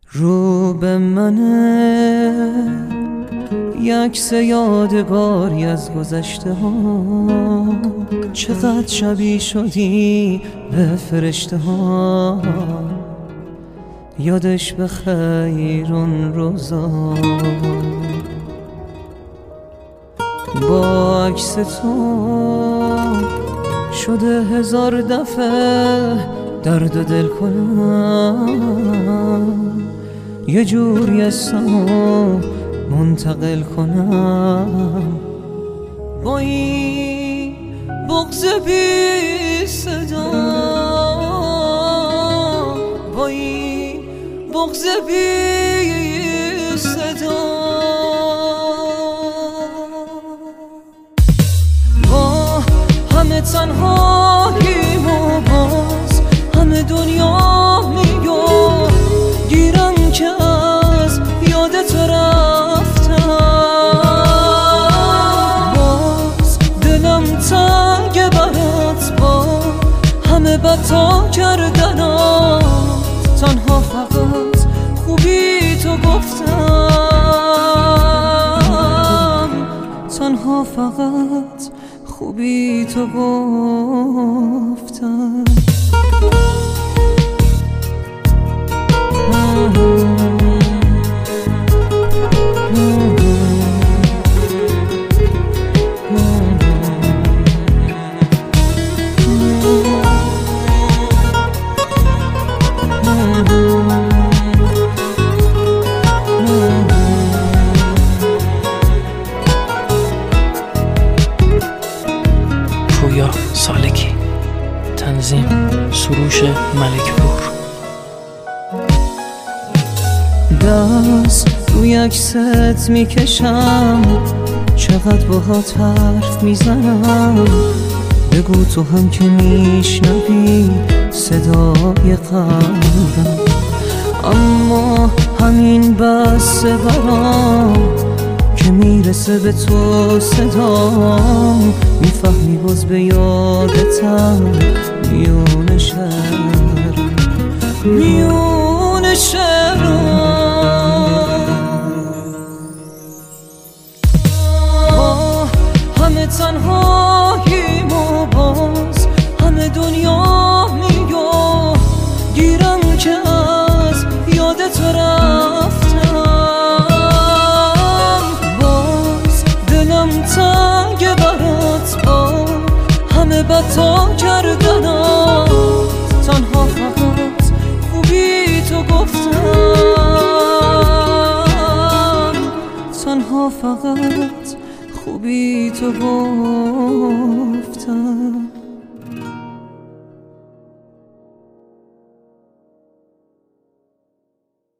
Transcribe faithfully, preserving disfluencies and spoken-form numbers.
رو به منه یکس یادگاری از گذشته ها، چقدر شبیه شدی به فرشته ها. یادش به خیر اون روزا با عکس تو شده هزار دفعه درد و دل کنم، یه جوری اسمو منتقل کنم. با این بغض بی صدا، با این بغض بی صدا، با همه تنهاییم و باز همه دنیا میگو گیرم که از یادت رفتم. باز دلم تنگ برات با همه بتا کردنات، تنها فقط خوبی تو گفتم، تنها فقط خوبی تو گفتم. پویا سالکی، تنظیم سروش ملکپور. دست روی عکست میکشم، چقدر باهات حرف میزنم. بگو تو هم که میشنوی صدای قلبم، اما همین بسه برام که میرسه به تو صدام. میفهمی باز به یادتم میون شهر، میون شهر. همه تنهاییم و باز همه دنیا میگو گیرم که از یادت رفتم. باز دلم تنگ برات با همه بتا کردنات، تنها فقط خوبی تو گفتم، تنها فقط خوبی تو گفتم.